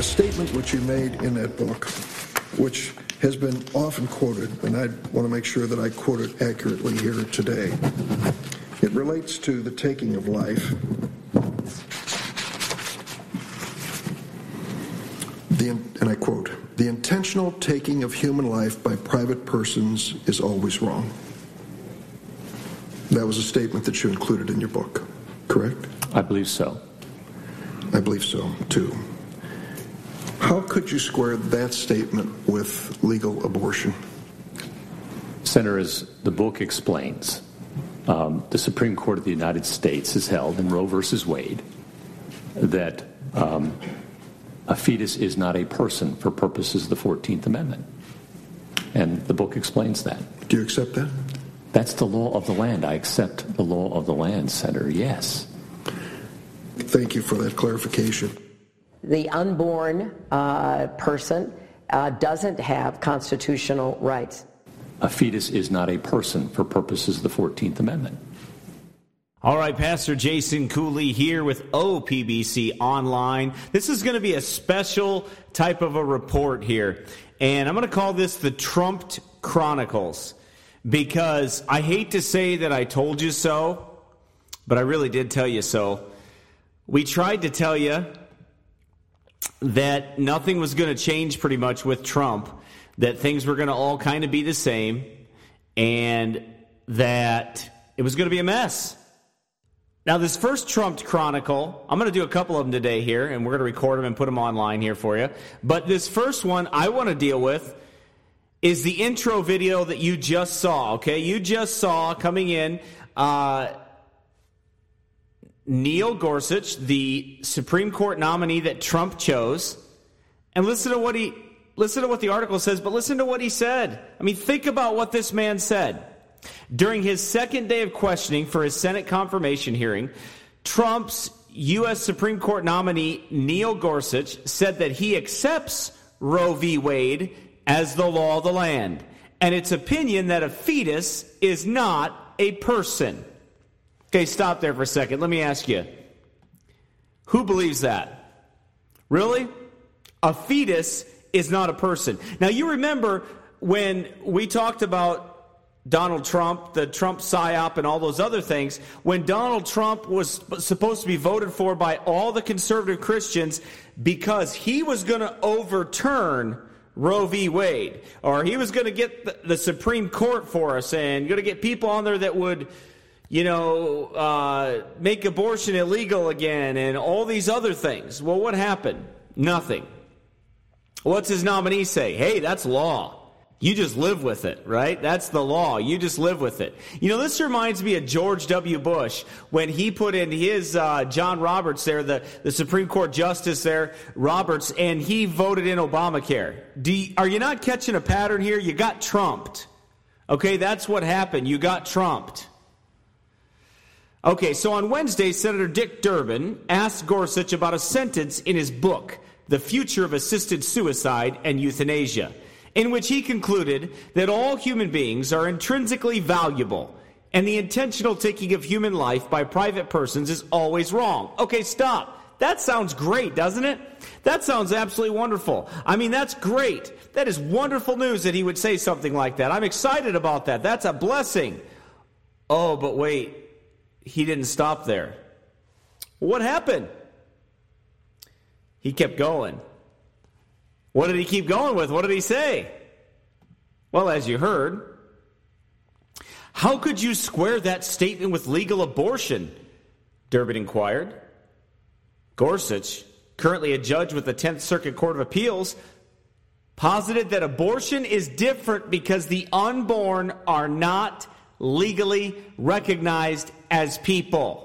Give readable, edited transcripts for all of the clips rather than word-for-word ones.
a statement which you made in that book, which has been often quoted, and I want to make sure that I quote it accurately here today. It relates to the taking of life. And I quote, "The intentional taking of human life by private persons is always wrong." That was a statement that you included in your book, correct? I believe so. I believe so, too. How could you square that statement with legal abortion? Senator, as the book explains, the Supreme Court of the United States has held in Roe versus Wade that a fetus is not a person for purposes of the 14th Amendment. And the book explains that. Do you accept that? That's the law of the land. I accept the law of the land, Senator, yes. Thank you for that clarification. The unborn person doesn't have constitutional rights. A fetus is not a person for purposes of the 14th Amendment. All right, Pastor Jason Cooley here with OPBC Online. This is going to be a special type of a report here, and I'm going to call this the Trumped Chronicles, because I hate to say that I told you so, but I really did tell you so. We tried to tell you that nothing was going to change pretty much with Trump, that things were going to all kind of be the same, and that it was going to be a mess. Now, this first Trumped Chronicle, I'm going to do a couple of them today here, and we're going to record them and put them online here for you. But this first one I want to deal with is the intro video that you just saw, okay? You just saw coming in Neil Gorsuch, the Supreme Court nominee that Trump chose. And listen to what the article says, but listen to what he said. I mean, think about what this man said. During his second day of questioning for his Senate confirmation hearing, Trump's U.S. Supreme Court nominee Neil Gorsuch said that he accepts Roe v. Wade as the law of the land, and its opinion that a fetus is not a person. Okay, stop there for a second. Let me ask you, who believes that? Really? A fetus is not a person. Now, you remember when we talked about Donald Trump, the Trump psyop, and all those other things, when Donald Trump was supposed to be voted for by all the conservative Christians because he was going to overturn Roe v. Wade, or he was going to get the Supreme Court for us and going to get people on there that would, make abortion illegal again and all these other things. Well, what happened? Nothing. What's his nominee say? Hey, that's law. You just live with it, right? That's the law. You just live with it. This reminds me of George W. Bush when he put in his John Roberts there, the Supreme Court Justice there, Roberts, and he voted in Obamacare. Are you not catching a pattern here? You got trumped. Okay, that's what happened. You got trumped. Okay, so on Wednesday, Senator Dick Durbin asked Gorsuch about a sentence in his book, The Future of Assisted Suicide and Euthanasia, in which he concluded that all human beings are intrinsically valuable and the intentional taking of human life by private persons is always wrong. Okay, stop. That sounds great, doesn't it? That sounds absolutely wonderful. I mean, that's great. That is wonderful news that he would say something like that. I'm excited about that. That's a blessing. Oh, but wait. He didn't stop there. What happened? He kept going. What did he keep going with? What did he say? Well, as you heard, how could you square that statement with legal abortion? Durbin inquired. Gorsuch, currently a judge with the 10th Circuit Court of Appeals, posited that abortion is different because the unborn are not legally recognized as people.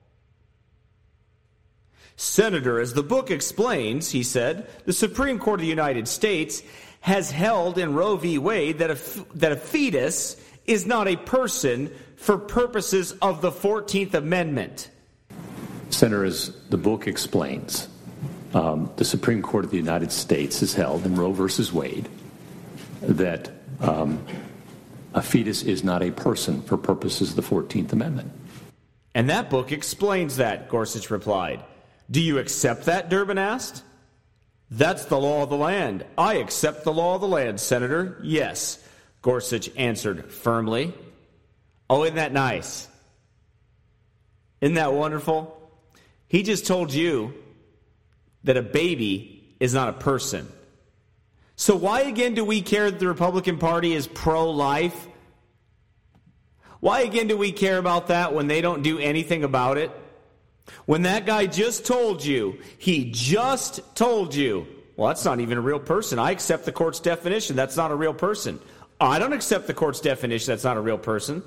Senator, as the book explains, he said, the Supreme Court of the United States has held in Roe v. Wade that a fetus is not a person for purposes of the 14th Amendment. Senator, as the book explains, the Supreme Court of the United States has held in Roe versus Wade that a fetus is not a person for purposes of the 14th Amendment. And that book explains that, Gorsuch replied. Do you accept that, Durbin asked? That's the law of the land. I accept the law of the land, Senator. Yes, Gorsuch answered firmly. Oh, isn't that nice? Isn't that wonderful? He just told you that a baby is not a person. So why again do we care that the Republican Party is pro-life? Why again do we care about that when they don't do anything about it? When that guy just told you, he just told you, well, that's not even a real person. I accept the court's definition. That's not a real person. I don't accept the court's definition. That's not a real person.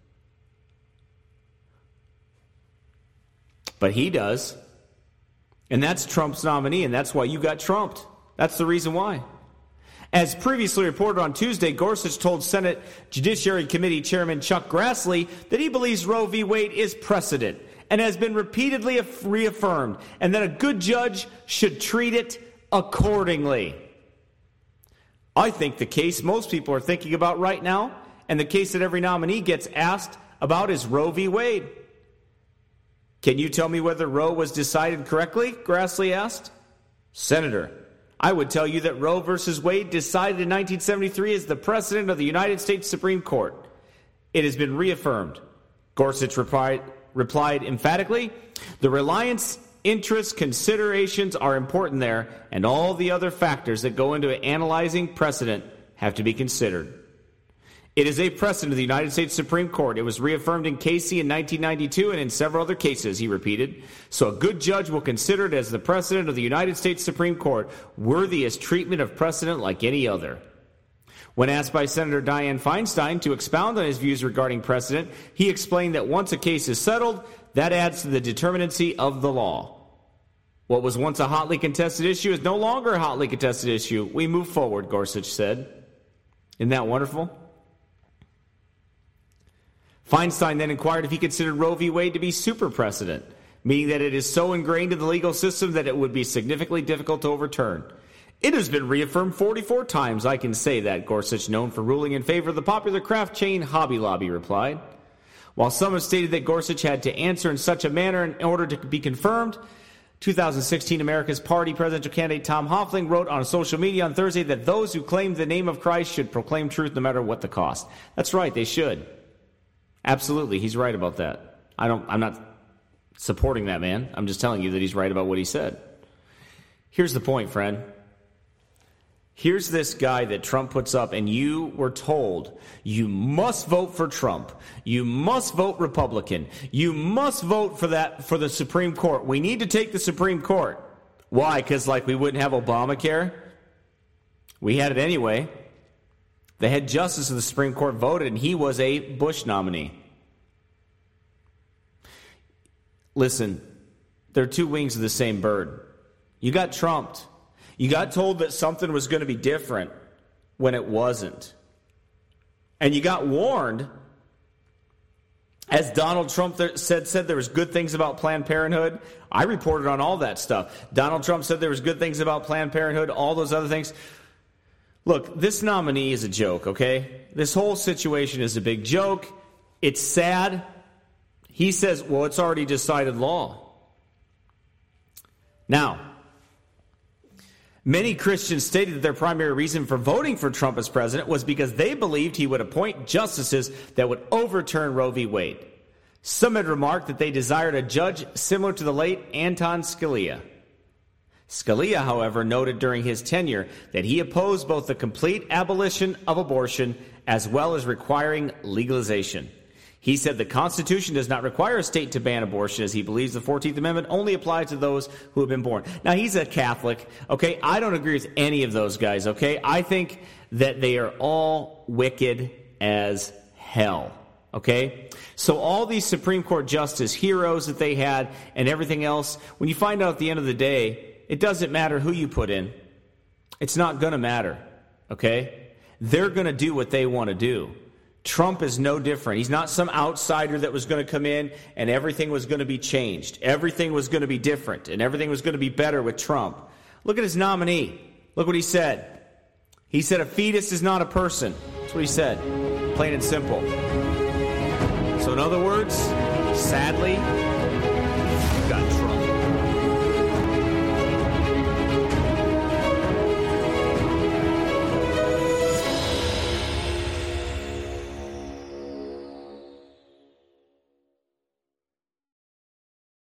But he does. And that's Trump's nominee, and that's why you got trumped. That's the reason why. As previously reported on Tuesday, Gorsuch told Senate Judiciary Committee Chairman Chuck Grassley that he believes Roe v. Wade is precedent and has been repeatedly reaffirmed, and that a good judge should treat it accordingly. I think the case most people are thinking about right now, and the case that every nominee gets asked about, is Roe v. Wade. Can you tell me whether Roe was decided correctly? Grassley asked. Senator, I would tell you that Roe v. Wade, decided in 1973, is the precedent of the United States Supreme Court. It has been reaffirmed. Gorsuch replied emphatically, the reliance, interest, considerations are important there, and all the other factors that go into analyzing precedent have to be considered. It is a precedent of the United States Supreme Court. It was reaffirmed in Casey in 1992 and in several other cases, he repeated. So a good judge will consider it as the precedent of the United States Supreme Court, worthy as treatment of precedent like any other. When asked by Senator Dianne Feinstein to expound on his views regarding precedent, he explained that once a case is settled, that adds to the determinacy of the law. What was once a hotly contested issue is no longer a hotly contested issue. We move forward, Gorsuch said. Isn't that wonderful? Feinstein then inquired if he considered Roe v. Wade to be super precedent, meaning that it is so ingrained in the legal system that it would be significantly difficult to overturn. It has been reaffirmed 44 times, I can say that, Gorsuch, known for ruling in favor of the popular craft chain Hobby Lobby, replied. While some have stated that Gorsuch had to answer in such a manner in order to be confirmed, 2016 America's Party presidential candidate Tom Hoefling wrote on social media on Thursday that those who claim the name of Christ should proclaim truth no matter what the cost. That's right, they should. Absolutely, he's right about that. I'm not supporting that man. I'm just telling you that he's right about what he said. Here's the point, friend. Here's this guy that Trump puts up, and you were told you must vote for Trump. You must vote Republican. You must vote for the Supreme Court. We need to take the Supreme Court. Why? Because we wouldn't have Obamacare? We had it anyway. The head justice of the Supreme Court voted, and he was a Bush nominee. Listen, there are two wings of the same bird. You got trumped. You got told that something was going to be different when it wasn't. And you got warned, as Donald Trump said there was good things about Planned Parenthood. I reported on all that stuff. Donald Trump said there was good things about Planned Parenthood, all those other things. Look, this nominee is a joke, okay? This whole situation is a big joke. It's sad. He says, well, it's already decided law. Now, many Christians stated that their primary reason for voting for Trump as president was because they believed he would appoint justices that would overturn Roe v. Wade. Some had remarked that they desired a judge similar to the late Anton Scalia. Scalia, however, noted during his tenure that he opposed both the complete abolition of abortion as well as requiring legalization. He said the Constitution does not require a state to ban abortion, as he believes the 14th Amendment only applies to those who have been born. Now, he's a Catholic, okay? I don't agree with any of those guys, okay? I think that they are all wicked as hell, okay? So all these Supreme Court justice heroes that they had and everything else, when you find out at the end of the day, it doesn't matter who you put in. It's not going to matter, okay? They're going to do what they want to do. Trump is no different. He's not some outsider that was going to come in and everything was going to be changed. Everything was going to be different and everything was going to be better with Trump. Look at his nominee. Look what he said. He said a fetus is not a person. That's what he said. Plain and simple. So in other words, sadly, you got Trump.